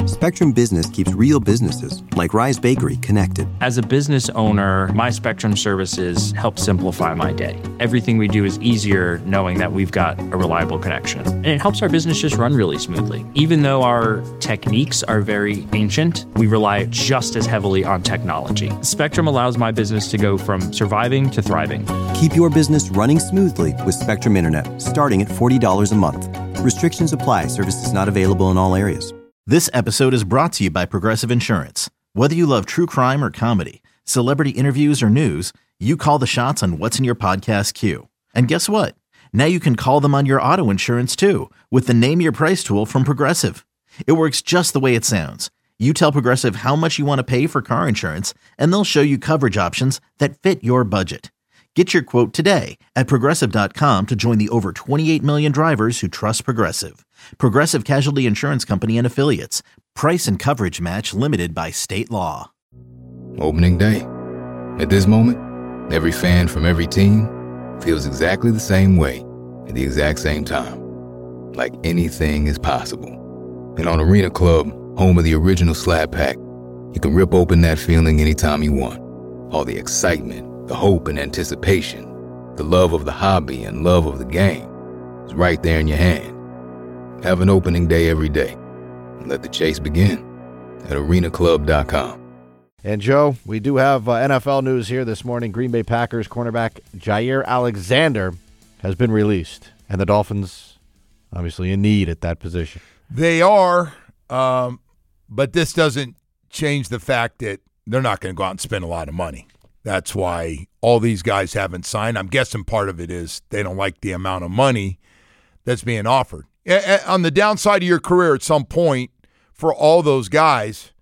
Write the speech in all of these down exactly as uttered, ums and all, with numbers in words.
Spectrum Business keeps real businesses, like Rise Bakery, connected. As a business owner, my Spectrum services help simplify my day. Everything we do is easier knowing that we've got a reliable connection. And it helps our business just run really smoothly. Even though our techniques are very ancient, we rely just as heavily on technology. Spectrum allows my business to go from surviving to thriving. Keep your business running smoothly with Spectrum Internet, starting at forty dollars a month. Restrictions apply. Services not available in all areas. This episode is brought to you by Progressive Insurance. Whether you love true crime or comedy, celebrity interviews or news, you call the shots on what's in your podcast queue. And guess what? Now you can call them on your auto insurance too with the Name Your Price tool from Progressive. It works just the way it sounds. You tell Progressive how much you want to pay for car insurance, and they'll show you coverage options that fit your budget. Get your quote today at Progressive dot com to join the over twenty-eight million drivers who trust Progressive. Progressive Casualty Insurance Company and Affiliates. Price and coverage match limited by state law. Opening day. At this moment, every fan from every team feels exactly the same way at the exact same time. Like anything is possible. And on Arena Club, home of the original Slab Pack, you can rip open that feeling anytime you want. All the excitement, the hope and anticipation, the love of the hobby and love of the game is right there in your hand. Have an opening day every day and let the chase begin at arena club dot com. And, Joe, we do have uh, N F L news here this morning. Green Bay Packers cornerback Jaire Alexander has been released, and the Dolphins obviously in need at that position. They are, um, but this doesn't change the fact that they're not going to go out and spend a lot of money. That's why all these guys haven't signed. I'm guessing part of it is they don't like the amount of money that's being offered. On the downside of your career at some point, for all those guys,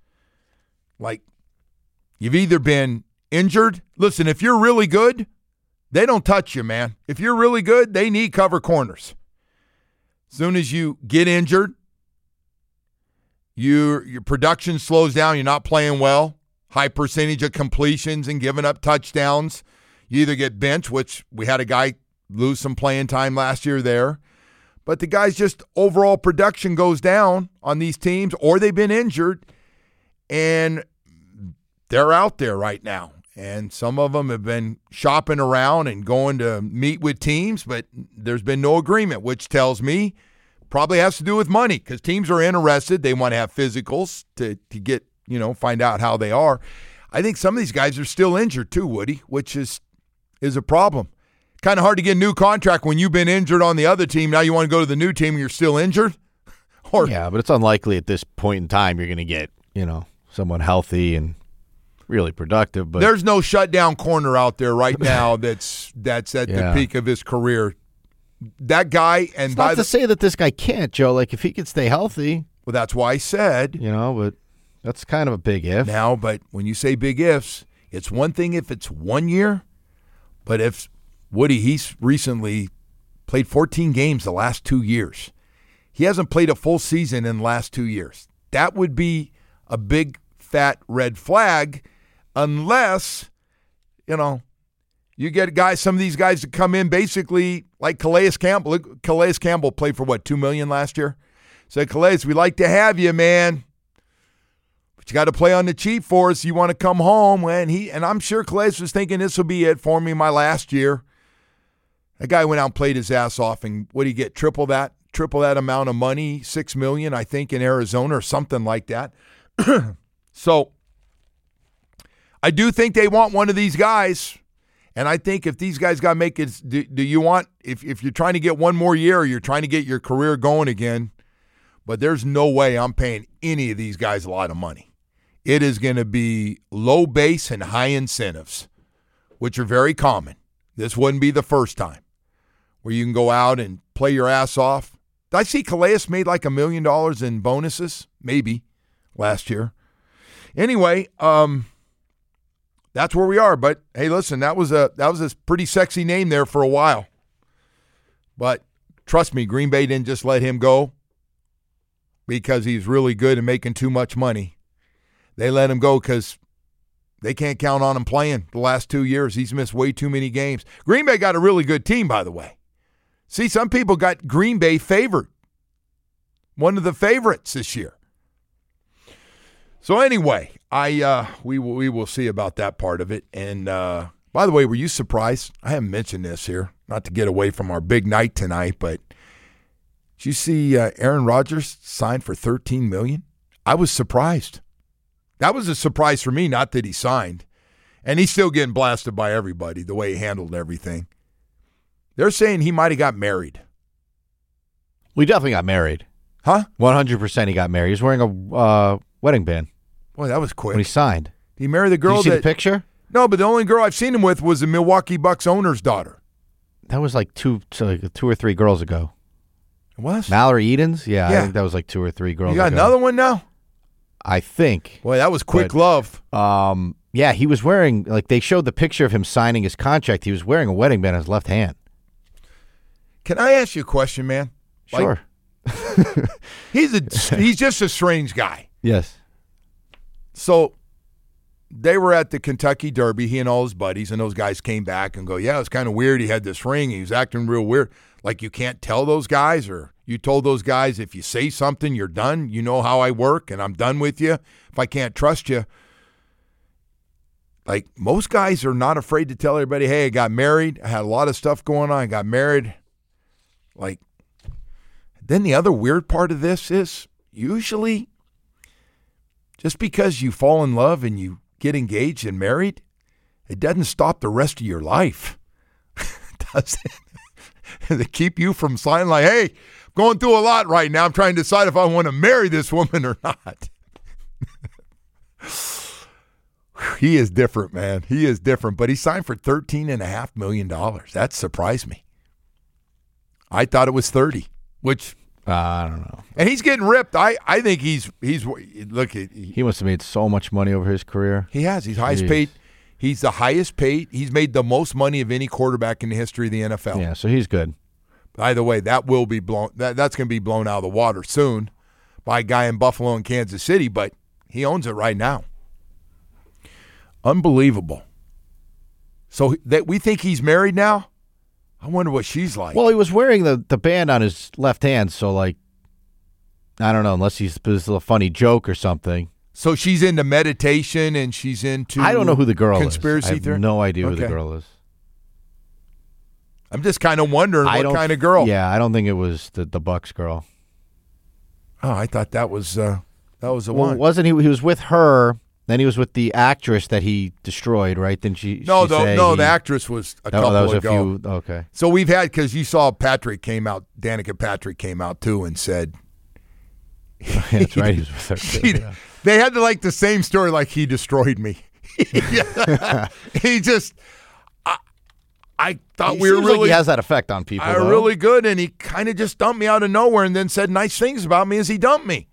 like you've either been injured. Listen, if you're really good, they don't touch you, man. If you're really good, they need cover corners. As soon as you get injured, your your production slows down. You're not playing well. High percentage of completions and giving up touchdowns. You either get benched, which we had a guy lose some playing time last year there, but the guy's just overall production goes down on these teams, or they've been injured, and they're out there right now. And some of them have been shopping around and going to meet with teams, but there's been no agreement, which tells me probably has to do with money because teams are interested. They want to have physicals to, to get, you know, find out how they are. I think some of these guys are still injured too, Woody, which is is a problem. Kind of hard to get a new contract when you've been injured on the other team. Now you want to go to the new team and you're still injured? Or yeah, but it's unlikely at this point in time you're going to get, you know, someone healthy and really productive. But there's no shutdown corner out there right now that's that's at yeah. the peak of his career. That guy, and it's by not the, to say that this guy can't, Joe. Like if he could stay healthy. Well, that's why I said. You know, but that's kind of a big if. Now, but when you say big ifs, it's one thing if it's one year, but if Woody, he's recently played fourteen games the last two years. He hasn't played a full season in the last two years. That would be a big, fat red flag unless, you know, you get guys, some of these guys that come in basically like Calais Campbell. Calais Campbell played for, what, two million dollars last year? Said, Calais, we'd like to have you, man. But you got to play on the cheap for us. You want to come home. And, he, and I'm sure Calais was thinking this will be it for me my last year. That guy went out and played his ass off, and what did he get? Triple that? Triple that amount of money, six million dollars, I think, in Arizona or something like that. So I do think they want one of these guys, and I think if these guys got to make it, do, do you want, if, if you're trying to get one more year or you're trying to get your career going again, but there's no way I'm paying any of these guys a lot of money. It is going to be low base and high incentives, which are very common. This wouldn't be the first time where you can go out and play your ass off. Did I see Calais made like a million dollars in bonuses? Maybe last year. Anyway, um, that's where we are. But hey, listen, that was a that was a pretty sexy name there for a while. But trust me, Green Bay didn't just let him go because he's really good and making too much money. They let him go because they can't count on him playing the last two years. He's missed way too many games. Green Bay got a really good team, by the way. See, some people got Green Bay favored. One of the favorites this year. So anyway, I uh, we will, we will see about that part of it. And uh, by the way, were you surprised? I haven't mentioned this here, not to get away from our big night tonight, but did you see uh, Aaron Rodgers signed for thirteen million dollars? I was surprised. That was a surprise for me, not that he signed. And he's still getting blasted by everybody, the way he handled everything. They're saying he might have got married. We definitely got married. Huh? one hundred percent he got married. He was wearing a uh, wedding band. Boy, that was quick. When he signed. Did he marry the girl Did you see that, the picture? No, but the only girl I've seen him with was the Milwaukee Bucks owner's daughter. That was like two, so like two or three girls ago. It was? Mallory Edens? Yeah, Yeah. I think that was like two or three girls You got ago. another one now? I think. Boy, that was quick But- love. Um, yeah, he was wearing, like they showed the picture of him signing his contract. He was wearing a wedding band on his left hand. Can I ask you a question, man? Like, Sure. He's a he's just a strange guy. Yes. So they were at the Kentucky Derby, he and all his buddies, and those guys came back and go, yeah, it's kind of weird. He had this ring. He was acting real weird. Like you can't tell those guys, or you told those guys if you say something, you're done. You know how I work, and I'm done with you. If I can't trust you. Like most guys are not afraid to tell everybody, hey, I got married. I had a lot of stuff going on. I got married. Like, then the other weird part of this is usually just because you fall in love and you get engaged and married, it doesn't stop the rest of your life. Does it? To keep you from signing like, hey, I'm going through a lot right now. I'm trying to decide if I want to marry this woman or not. He is different, man. He is different. But he signed for thirteen point five million dollars. That surprised me. I thought it was thirty, which Uh, I don't know. and he's getting ripped. I, I think he's he's look he, He must have made so much money over his career. he has he's highest Jeez. paid. He's the highest paid. He's made the most money of any quarterback in the history of the N F L. Yeah, so he's good. By the way, that will be blown. That, that's going to be blown out of the water soon by a guy in Buffalo and Kansas City. But he owns it right now. Unbelievable. So that we think he's married now. I wonder what she's like. Well, he was wearing the, the band on his left hand, so like, I don't know, unless he's this is a funny joke or something. So she's into meditation and she's into I don't know who the girl conspiracy is. I have theory? no idea who the Okay. girl is. I'm just kind of wondering I what don't- kind of girl. Yeah, I don't think it was the, the Bucks girl. Oh, I thought that was uh, that was the Well, one. wasn't he? He was with her. Then he was with the actress that he destroyed, right? Then she No, she the, say no, he- the actress was a Oh, couple that was ago. a few. Okay. So we've had, because you saw Patrick came out, Danica Patrick came out too and said, That's right. He was with her. he, Too, yeah. they had the, like the same story, like he destroyed me. He just, I, I thought He we were seems like really, he has that effect on people. I though. really good, and he kind of just dumped me out of nowhere and then said nice things about me as he dumped me.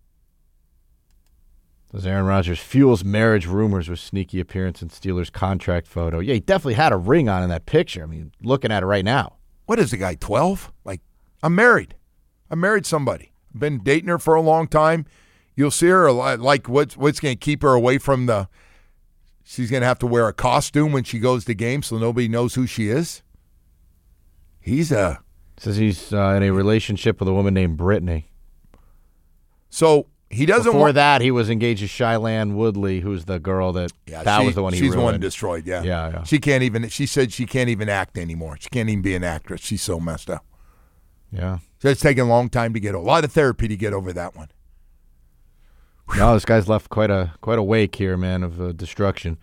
Says Aaron Rodgers fuels marriage rumors with sneaky appearance in Steelers contract photo. Yeah, he definitely had a ring on in that picture. I mean, looking at it right now. What is the guy, twelve? Like, I'm married. I married somebody. I've been dating her for a long time. You'll see her, like, what's, what's going to keep her away from the, she's going to have to wear a costume when she goes to games so nobody knows who she is. He's a, Says he's uh, in a relationship with a woman named Brittany. so he doesn't Before want, that, he was engaged to Shylan Woodley, who's the girl that, yeah, that she- was the one he she's the one ruined. destroyed, yeah. Yeah, yeah. She can't even, she said she can't even act anymore. She can't even be an actress. She's so messed up. Yeah. So it's taken a long time to get, a lot of therapy to get over that one. No, this guy's left quite a quite a wake here, man, of uh, destruction.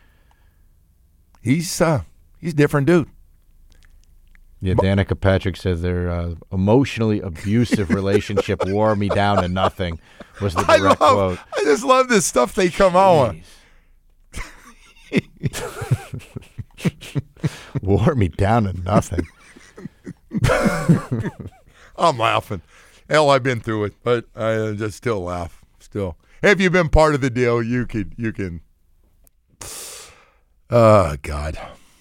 He's, uh, he's a different dude. Yeah, Danica Patrick says their uh, emotionally abusive relationship wore me down to nothing, was the I direct love, quote. I just love this stuff they come out with. Wore me down to nothing. I'm laughing. Hell, I've been through it, but I uh, just still laugh. Still, if you've been part of the deal, you could, you can. Oh God!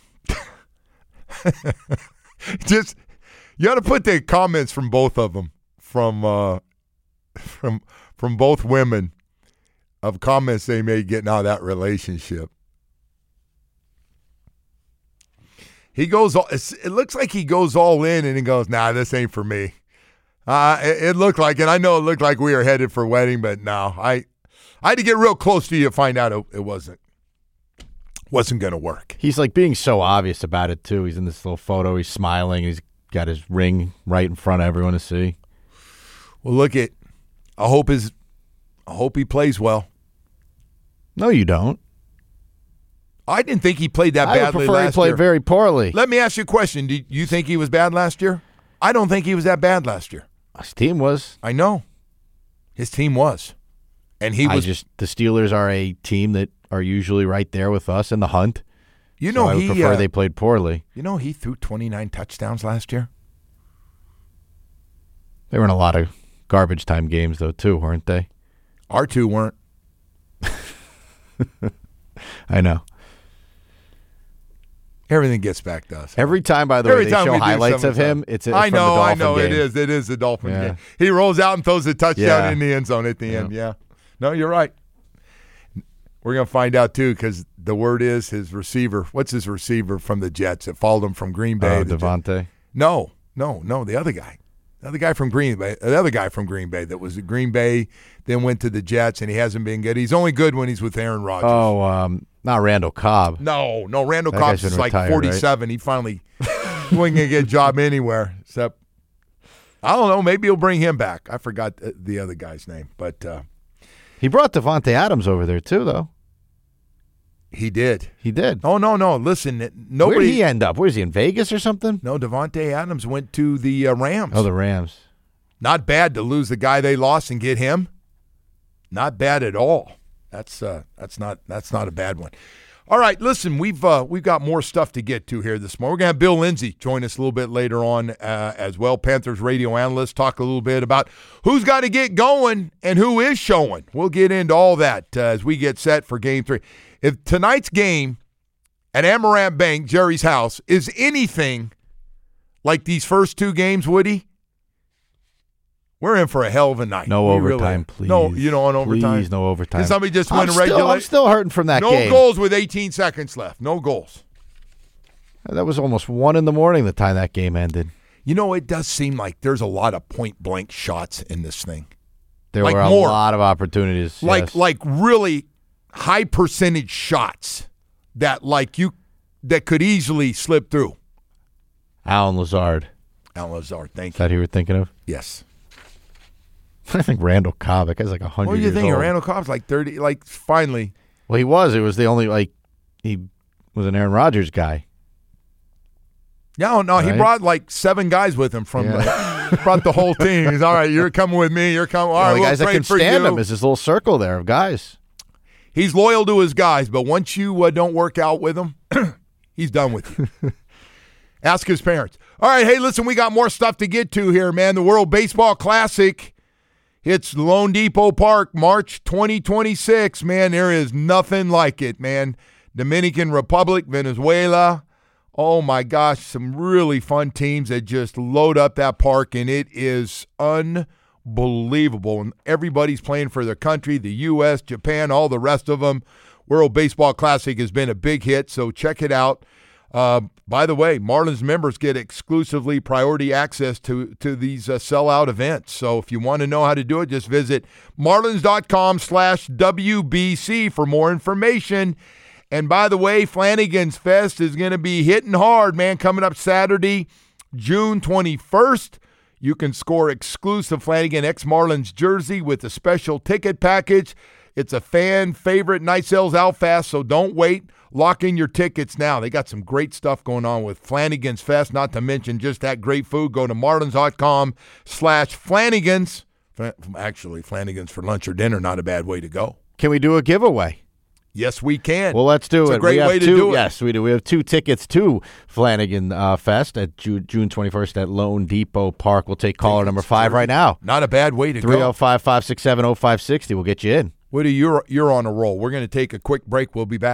Just you got to put the comments from both of them, from uh, from from both women, of comments they made getting out of that relationship. He goes all, it looks like he goes all in and he goes, nah, this ain't for me. Uh, it, it looked like, and I know it looked like we were headed for a wedding, but no, I, I had to get real close to you to find out it, it wasn't wasn't going to work. He's like being so obvious about it too. He's in this little photo. He's smiling. He's got his ring right in front of everyone to see. Well, look at. I hope his. I hope he plays well. No, you don't. I didn't think he played that I badly would prefer last he played year. very poorly. Let me ask you a question. Do you think he was bad last year? I don't think he was that bad last year. His team was. I know. His team was. And he I was. just the Steelers are a team that are usually right there with us in the hunt. You so know, I would he prefer uh, they played poorly. You know, he threw twenty-nine touchdowns last year. They were in a lot of garbage time games, though, too, weren't they? Our two weren't. I know. Everything gets back to us. Every time, by the Every way, they time show we do highlights some of him, it's, it's I from know, the I Dolphin know. game. It is. It is the Dolphin Yeah. game. He rolls out and throws a touchdown Yeah. in the end zone at the Yeah. end. Yeah. No, you're right. We're going to find out, too, because the word is his receiver. What's his receiver from the Jets that followed him from Green Bay? Oh, the Devontae. Jet- No, no, no, the other guy. The other guy from Green Bay. The other guy from Green Bay that was at Green Bay, then went to the Jets, and he hasn't been good. He's only good when he's with Aaron Rodgers. Oh, um, not Randall Cobb. No, no, Randall That Cobb's guy's is been like retired, forty-seven. He finally he wasn't going to get a job anywhere except, I don't know, maybe he'll bring him back. I forgot the, the other guy's name, but uh, He brought Devontae Adams over there, too, though. he did. He did. Oh, no, no, listen, nobody. Where did he end up? Where is he, in Vegas or something? No, Devontae Adams went to the uh, Rams. Oh, the Rams. Not bad to lose the guy they lost and get him. Not bad at all. That's uh, that's not that's not a bad one. All right, listen, we've uh, we've got more stuff to get to here this morning. We're gonna have Bill Lindsay join us a little bit later on uh, as well. Panthers radio analyst, talk a little bit about who's got to get going and who is showing. We'll get into all that uh, as we get set for Game Three. If tonight's game at Amaranth Bank, Jerry's house, is anything like these first two games, Woody, we're in for a hell of a night. No We overtime, really, please. No, you know, on overtime. Please, no overtime. Did somebody just I'm win a still, regular? I'm still hurting from that no game. goals with eighteen seconds left. No goals. That was almost one in the morning the time that game ended. You know, it does seem like there's a lot of point-blank shots in this thing. There Like were a more. lot of opportunities. Like, yes. like really high percentage shots that, like you, that could easily slip through. Alan Lazard. Alan Lazard, thank Is you. that who you were thinking of? Yes. I think Randall Cobb. That guy's like one hundred What do you years think? old. Randall Cobb's like thirty. Like finally, Well, he was. It was the only, like, he was an Aaron Rodgers guy. no, no, he Right. brought like seven guys with him from. Yeah. The, brought the whole team. He's all right. You're coming with me. You're coming. All The right, only we'll guys that trade can for stand you. him is his little circle there of guys. He's loyal to his guys, but once you uh, don't work out with him, he's done with you. Ask his parents. All right, hey, listen, we got more stuff to get to here, man. The World Baseball Classic hits Lone Depot Park March twenty twenty-six. Man, there is nothing like it, man. Dominican Republic, Venezuela. Oh, my gosh, some really fun teams that just load up that park, and it is unbelievable. And everybody's playing for their country, the U S, Japan, all the rest of them. World Baseball Classic has been a big hit, so check it out. Uh, by the way, Marlins members get exclusively priority access to, to these uh, sellout events. So if you want to know how to do it, just visit marlins.com slash WBC for more information. And by the way, Flanagan's Fest is going to be hitting hard, man, coming up Saturday, June twenty-first. You can score exclusive Flanagan X Marlins jersey with a special ticket package. It's a fan favorite. Night sales out fast, so don't wait. Lock in your tickets now. They got some great stuff going on with Flanagan's Fest, not to mention just that great food. Go to marlins.com slash Flanagan's. Actually, Flanagan's for lunch or dinner, not a bad way to go. Can we do a giveaway? Yes, we can. Well, let's do it's it. It's a great we have way to two, do it. Yes, we do. We have two tickets to Flanagan uh, Fest at June, June twenty-first at Lone Depot Park. We'll take caller number five right now. Not a bad way to three go. oh five, five six seven, oh five six oh. We'll get you in. Woody, you're, you're on a roll. We're going to take a quick break. We'll be back.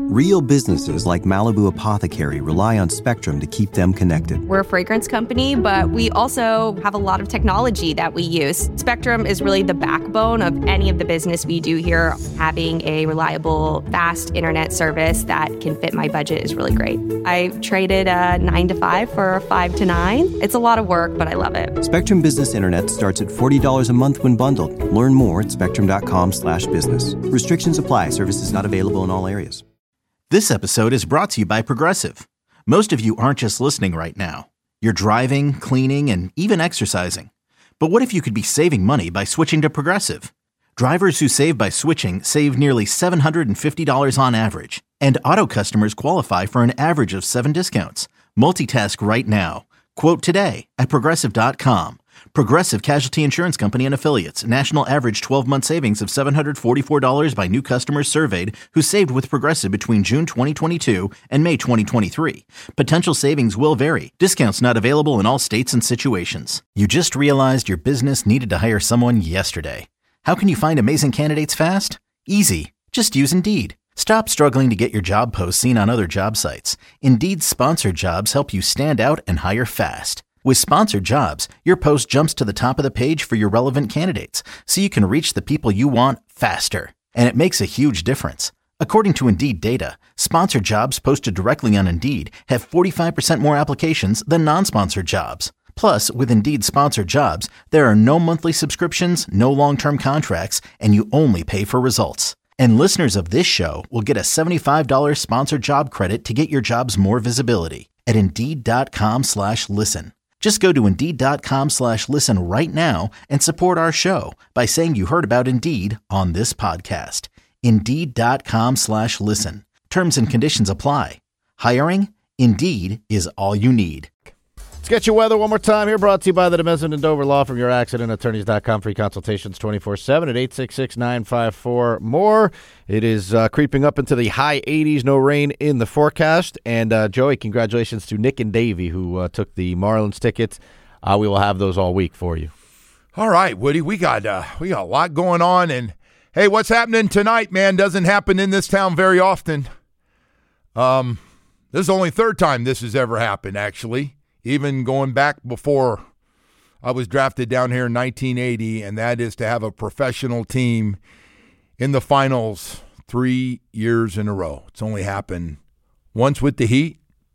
Real businesses like Malibu Apothecary rely on Spectrum to keep them connected. We're a fragrance company, but we also have a lot of technology that we use. Spectrum is really the backbone of any of the business we do here. Having a reliable, fast internet service that can fit my budget is really great. I traded a nine to five for a five to nine. It's a lot of work, but I love it. Spectrum Business Internet starts at forty dollars a month when bundled. Learn more at spectrum.com slash business. Restrictions apply. Services not available in all areas. This episode is brought to you by Progressive. Most of you aren't just listening right now. You're driving, cleaning, and even exercising. But what if you could be saving money by switching to Progressive? Drivers who save by switching save nearly seven hundred fifty dollars on average. And auto customers qualify for an average of seven discounts. Multitask right now. Quote today at Progressive dot com. Progressive Casualty Insurance Company and Affiliates. National average twelve-month savings of seven hundred forty-four dollars by new customers surveyed who saved with Progressive between June twenty twenty-two and May twenty twenty-three. Potential savings will vary. Discounts not available in all states and situations. You just realized your business needed to hire someone yesterday. How can you find amazing candidates fast? Easy. Just use Indeed. Stop struggling to get your job posts seen on other job sites. Indeed's sponsored jobs help you stand out and hire fast. With sponsored jobs, your post jumps to the top of the page for your relevant candidates, so you can reach the people you want faster. And it makes a huge difference. According to Indeed data, sponsored jobs posted directly on Indeed have forty-five percent more applications than non-sponsored jobs. Plus, with Indeed sponsored jobs, there are no monthly subscriptions, no long-term contracts, and you only pay for results. And listeners of this show will get a seventy-five dollars sponsored job credit to get your jobs more visibility at Indeed.com slash listen. Just go to Indeed.com slash listen right now and support our show by saying you heard about Indeed on this podcast. Indeed.com slash listen. Terms and conditions apply. Hiring? Indeed is all you need. Let's get your weather one more time here. Brought to you by the Demesson and Dover Law from your accident attorneys dot com. Free consultations twenty-four seven at eight six six, nine five four, more. It is uh, creeping up into the high eighties. No rain in the forecast. And, uh, Joey, congratulations to Nick and Davey who uh, took the Marlins tickets. Uh, we will have those all week for you. All right, Woody, we got uh, we got a lot going on. And, hey, what's happening tonight, man, doesn't happen in this town very often. Um, This is the only third time this has ever happened, actually. Even going back before I was drafted down here in nineteen eighty, and that is to have a professional team in the finals three years in a row. It's only happened once with the Heat,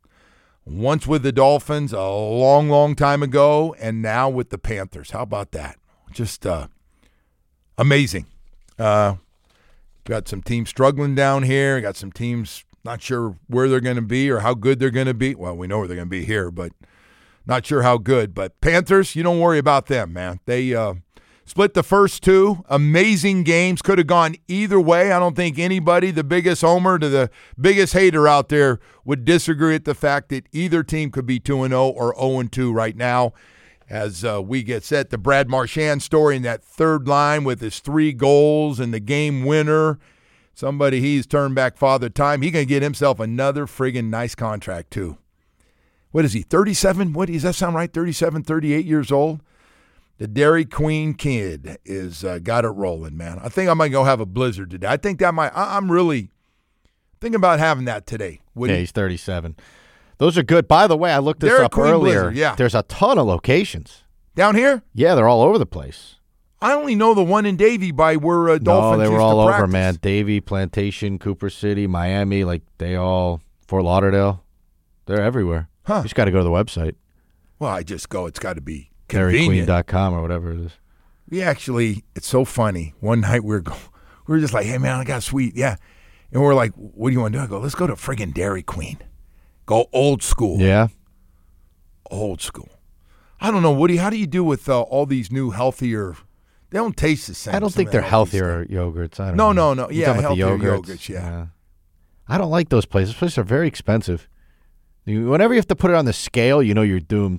once with the Dolphins a long, long time ago, and now with the Panthers. How about that? Just uh, amazing. Uh, got some teams struggling down here. Got some teams not sure where they're going to be or how good they're going to be. Well, we know where they're going to be here, but not sure how good. But Panthers, you don't worry about them, man. They uh, split the first two. Amazing games. Could have gone either way. I don't think anybody, the biggest homer to the biggest hater out there, would disagree with the fact that either team could be two and oh or oh and two right now. As uh, we get set, the Brad Marchand story in that third line with his three goals and the game winner. Somebody he's turned back father time. He going to get himself another friggin' nice contract, too. What is he, thirty-seven? What does that sound right? thirty-seven, thirty-eight years old? The Dairy Queen kid is uh, got it rolling, man. I think I might go have a blizzard today. I think that might, I, I'm really thinking about having that today. Would yeah, he? He's thirty-seven. Those are good. By the way, I looked this Dairy up Queen earlier. Blizzard, yeah. There's a ton of locations. Down here? Yeah, they're all over the place. I only know the one in Davie by where uh, Dolphins No, they were used all to over, practice. man. Davie, Plantation, Cooper City, Miami, like they all, Fort Lauderdale. They're everywhere. Huh. You just got to go to the website. Well, I just go, it's got to be dairy queen convenient. dot com or whatever it is. We actually, it's so funny. One night we were go, we were just like, hey, man, I got sweet. Yeah. And we're like, what do you want to do? I go, let's go to friggin' Dairy Queen. Go old school. Yeah. Old school. I don't know, Woody, how do you do with uh, all these new healthier, they don't taste the same. I don't some think of they're the healthier yogurts. I don't No, know. no, no. You Yeah, talking about the healthier yogurts? yogurts, yeah. I don't like those places. Those places are very expensive. You, whenever you have to put it on the scale, you know you're doomed.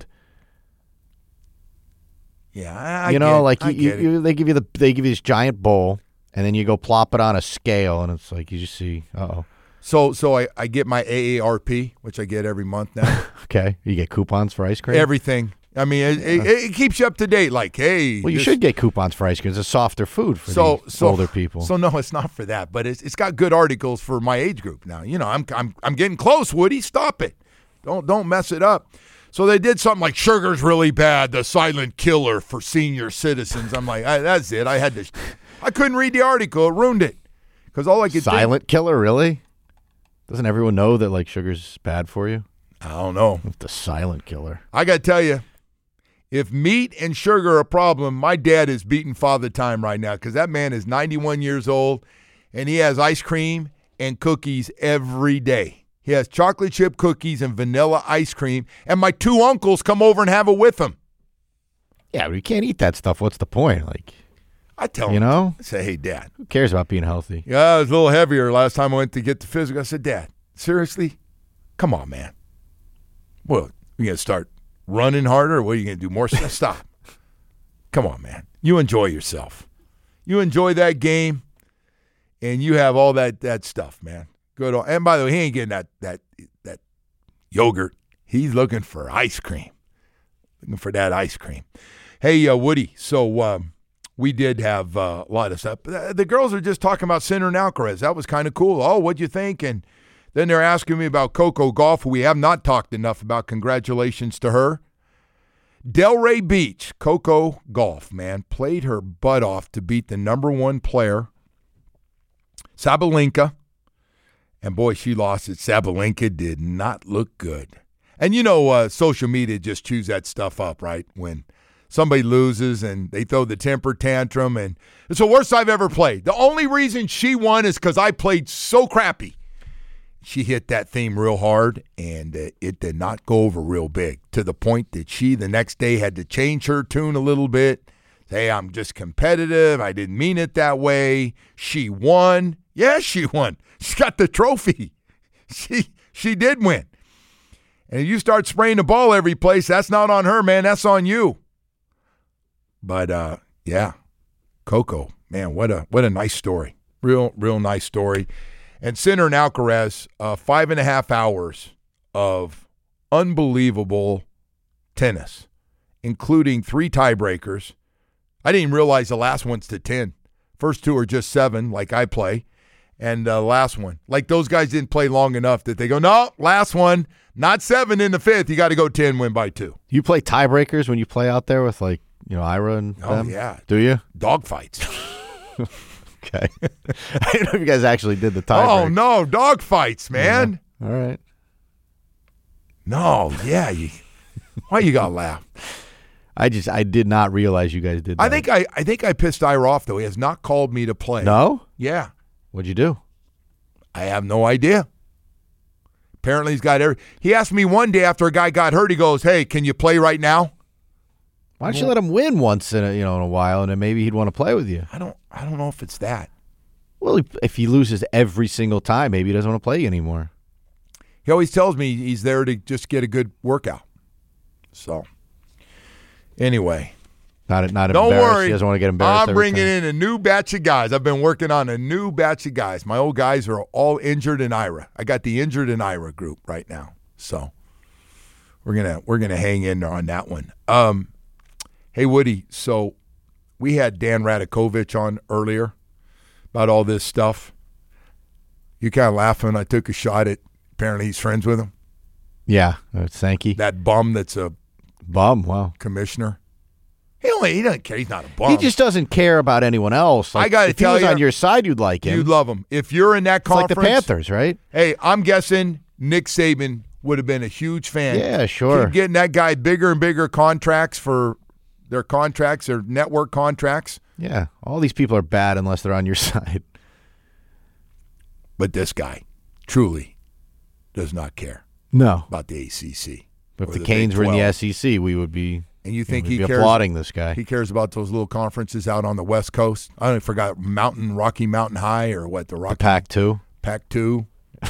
Yeah, I, I you know, get, like I you, get you, it. you, they give you the they give you this giant bowl, and then you go plop it on a scale, and it's like you just see, uh oh. So, so I, I get my A A R P, which I get every month now. Okay, you get coupons for ice cream. Everything. I mean, it, it, it keeps you up to date. Like, hey. Well, you this, should get coupons for ice cream. It's a softer food for so, the so, older people. So, no, it's not for that. But it's, it's got good articles for my age group now. You know, I'm, I'm, I'm getting close, Woody. Stop it. Don't, don't mess it up. So they did something like sugar's really bad, the silent killer for senior citizens. I'm like, I, that's it. I had to. I couldn't read the article. It ruined it. Because all I could Silent think, killer, really? Doesn't everyone know that, like, sugar's bad for you? I don't know. The silent killer. I got to tell you, if meat and sugar are a problem, my dad is beating Father Time right now because that man is ninety-one years old, and he has ice cream and cookies every day. He has chocolate chip cookies and vanilla ice cream, and my two uncles come over and have it with him. Yeah, but you can't eat that stuff. What's the point? Like, I tell you him, know? I say, hey, Dad. Who cares about being healthy? Yeah, I was a little heavier last time I went to get the physical. I said, Dad, seriously? Come on, man. Well, you going to start running harder, or what are you going to do? More stuff? Stop. Come on, man. You enjoy yourself. You enjoy that game, and you have all that that stuff, man. Good on. And by the way, he ain't getting that that that yogurt. He's looking for ice cream. Looking for that ice cream. Hey, uh, Woody, so um, we did have uh, a lot of stuff. The girls are just talking about Sinner and Alcaraz. That was kind of cool. Oh, what'd you think? And then they're asking me about Coco Gauff, who we have not talked enough about. Congratulations to her. Delray Beach, Coco Gauff, man, played her butt off to beat the number one player, Sabalenka. And, boy, she lost it. Sabalenka did not look good. And, you know, uh, social media just chews that stuff up, right? When somebody loses and they throw the temper tantrum. And it's the worst I've ever played. The only reason she won is because I played so crappy. She hit that theme real hard, and uh, it did not go over real big to the point that she the next day had to change her tune a little bit. Say, I'm just competitive. I didn't mean it that way. She won. Yes, she won. She got the trophy. She she did win. And if you start spraying the ball every place, that's not on her, man. That's on you. But, uh, yeah, Coco, man, what a what a nice story. Real, real nice story. And Sinner and Alcaraz, uh, five and a half hours of unbelievable tennis, including three tiebreakers. I didn't even realize the last one's to ten. First two are just seven, like I play. And the uh, last one, like those guys didn't play long enough that they go, no, last one, not seven in the fifth. You got to go ten, win by two. You play tiebreakers when you play out there with, like, you know, Ira and Oh, them? yeah. Do you? Dog fights. Okay. I didn't know if you guys actually did the tiebreaker. Oh, no, dog fights, man. Yeah. All right. No, yeah. You, why you got to laugh? I just, I did not realize you guys did that. I think I, I think I pissed Ira off, though. He has not called me to play. No? Yeah. What'd you do? I have no idea. Apparently he's got every. He asked me one day after a guy got hurt, he goes, hey, can you play right now? Why don't you let him win once in a, you know, in a while, and then maybe he'd want to play with you? I don't I don't know if it's that. Well, if he loses every single time, maybe he doesn't want to play you anymore. He always tells me he's there to just get a good workout. So, anyway. Not not Don't embarrassed. worry. He doesn't want to get embarrassed. I'm every bringing time. in a new batch of guys. I've been working on a new batch of guys. My old guys are all injured in Ira. I got the injured in Ira group right now. So, we're gonna we're gonna hang in there on that one. Um, hey Woody, so we had Dan Radakovich on earlier about all this stuff. You kind of laughing. I took a shot at. Apparently, he's friends with him. Yeah, uh, Sankey. That bum that's a Bum. Wow. commissioner. He only he doesn't care. He's not a bum. He just doesn't care about anyone else. Like, I gotta if tell he was you, on your side, you'd like him. You'd love him. If you're in that It's like conference, the Panthers, right? hey, I'm guessing Nick Saban would have been a huge fan. Yeah, sure. Keep getting that guy bigger and bigger contracts for their contracts, their network contracts. Yeah, all these people are bad unless they're on your side. But this guy truly does not care No. about the A C C. But if or the Canes Big were in the twelve. S E C, we would be, And you think we'd he be cares? applauding this guy. He cares about those little conferences out on the West Coast. I don't forgot Mountain, Rocky Mountain High, or what the Rocky The Pac two. Pac two.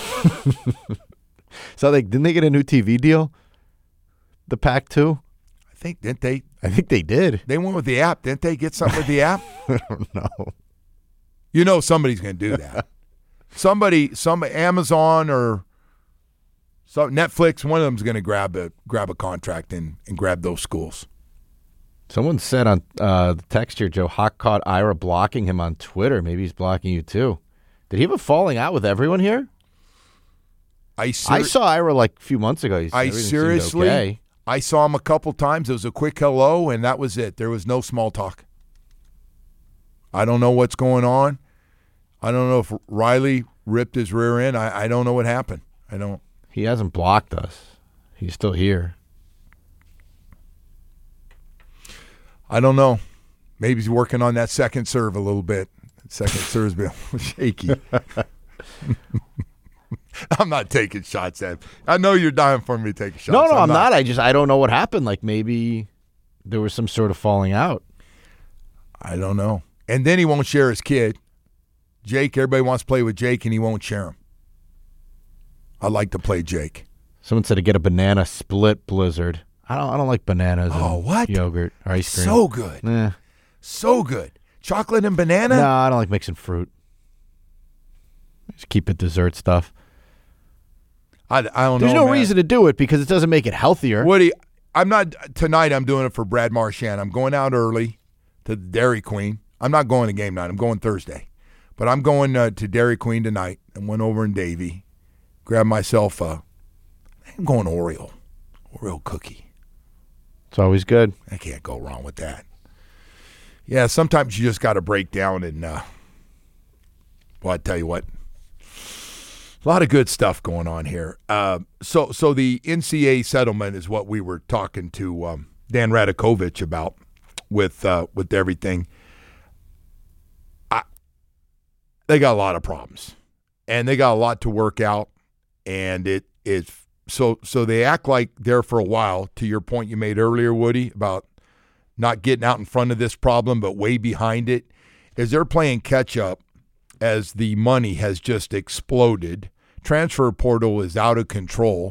So they didn't they get a new T V deal? The Pac two? I think didn't they? I think they did. They went with the app. Didn't they get something with the app? I don't know. You know somebody's going to do that. Somebody, some Amazon or So Netflix, one of them's going to grab a grab a contract and, and grab those schools. Someone said on uh, the text here, Joe Hawk caught Ira blocking him on Twitter. Maybe he's blocking you too. Did he have a falling out with everyone here? I ser- I saw Ira like a few months ago. He I seriously, okay. I saw him a couple times. It was a quick hello, and that was it. There was no small talk. I don't know what's going on. I don't know if Riley ripped his rear end. I, I don't know what happened. I don't. He hasn't blocked us. He's still here. I don't know. Maybe he's working on that second serve a little bit. Second serve's been shaky. I'm not taking shots at him. I know you're dying for me to take a shot. No, no, I'm, I'm not. not. I just I don't know what happened. Like maybe there was some sort of falling out. I don't know. And then he won't share his kid. Jake, everybody wants to play with Jake, and he won't share him. I'd like to play Jake. Someone said to get a banana split blizzard. I don't I don't like bananas oh, and what? yogurt or ice cream. So good. Eh. So good. Chocolate and banana? No, I don't like mixing fruit. Just keep it dessert stuff. I, I don't There's know. There's no man. reason to do it because it doesn't make it healthier. Woody, I'm not tonight. I'm doing it for Brad Marchand. I'm going out early to Dairy Queen. I'm not going to game night. I'm going Thursday, but I'm going uh, to Dairy Queen tonight. I went over in Davie, grabbed myself a. I'm going Oreo, Oreo cookie. It's always good. I can't go wrong with that. Yeah, sometimes you just got to break down and. Uh, well, I tell you what. A lot of good stuff going on here. Uh, so, so the N C A A settlement is what we were talking to um, Dan Radakovich about with uh, with everything. I, they got a lot of problems, and they got a lot to work out, and it is so. So they act like they're for a while. To your point you made earlier, Woody, about not getting out in front of this problem, but way behind it, is they're playing catch up as the money has just exploded. Transfer portal is out of control.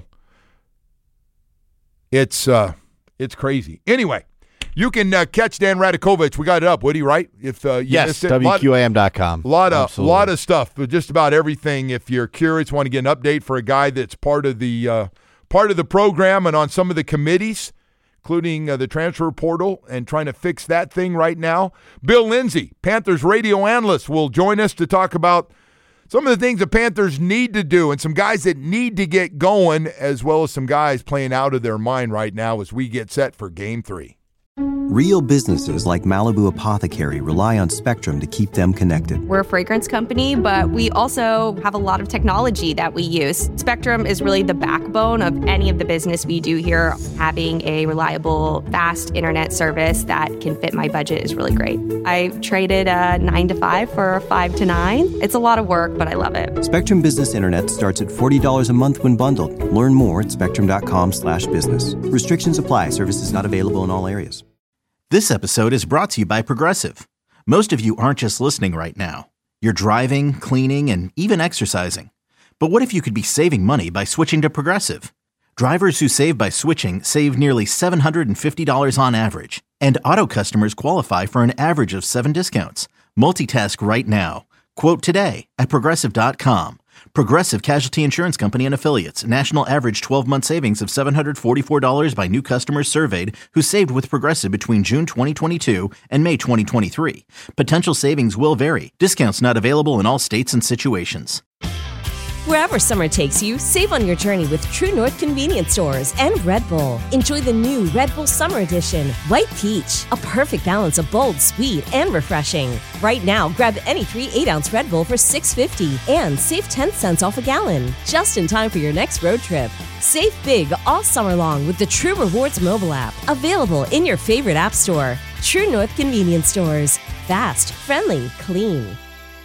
It's uh, it's crazy. Anyway, you can uh, catch Dan Radakovich. We got it up, Woody, right? If uh, you yes, missed it. W Q A M dot com. A lot of Absolutely. lot of stuff, but just about everything. If you're curious, want to get an update for a guy that's part of the uh, part of the program and on some of the committees, including uh, the transfer portal and trying to fix that thing right now. Bill Lindsay, Panthers radio analyst, will join us to talk about some of the things the Panthers need to do and some guys that need to get going, as well as some guys playing out of their mind right now as we get set for game three. Real businesses like Malibu Apothecary rely on Spectrum to keep them connected. We're a fragrance company, but we also have a lot of technology that we use. Spectrum is really the backbone of any of the business we do here. Having a reliable, fast internet service that can fit my budget is really great. I traded a nine to five for a five to nine. It's a lot of work, but I love it. Spectrum Business Internet starts at forty dollars a month when bundled. Learn more at spectrum.com slash business. Restrictions apply. Services not available in all areas. This episode is brought to you by Progressive. Most of you aren't just listening right now. You're driving, cleaning, and even exercising. But what if you could be saving money by switching to Progressive? Drivers who save by switching save nearly seven hundred fifty dollars on average. And auto customers qualify for an average of seven discounts. Multitask right now. Quote today at Progressive dot com. Progressive Casualty Insurance Company and Affiliates. National average twelve-month savings of seven hundred forty-four dollars by new customers surveyed who saved with Progressive between June twenty twenty-two and May twenty twenty-three. Potential savings will vary. Discounts not available in all states and situations. Wherever summer takes you, save on your journey with True North Convenience Stores and Red Bull. Enjoy the new Red Bull Summer Edition, White Peach, a perfect balance of bold, sweet, and refreshing. Right now, grab any three eight-ounce Red Bull for six fifty and save ten cents off a gallon, just in time for your next road trip. Save big all summer long with the True Rewards mobile app, available in your favorite app store. True North Convenience Stores. Fast, friendly, clean.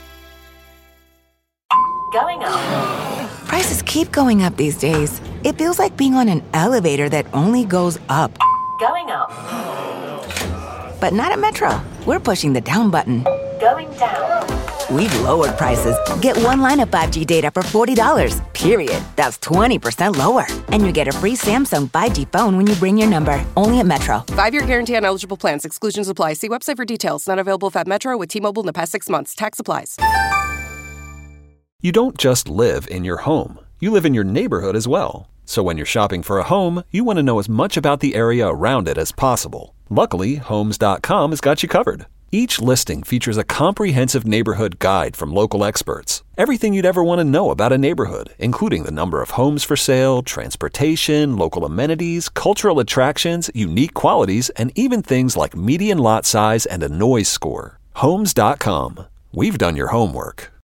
Going up. Prices keep going up these days. It feels like being on an elevator that only goes up. Going up. But not at Metro. We're pushing the down button. Going down. We've lowered prices. Get one line of five G data for forty dollars, period. That's twenty percent lower. And you get a free Samsung five G phone when you bring your number. Only at Metro. Five-year guarantee on eligible plans. Exclusions apply. See website for details. Not available if at Metro with T-Mobile in the past six months. Tax applies. You don't just live in your home. You live in your neighborhood as well. So when you're shopping for a home, you want to know as much about the area around it as possible. Luckily, Homes dot com has got you covered. Each listing features a comprehensive neighborhood guide from local experts. Everything you'd ever want to know about a neighborhood, including the number of homes for sale, transportation, local amenities, cultural attractions, unique qualities, and even things like median lot size and a noise score. Homes dot com. We've done your homework.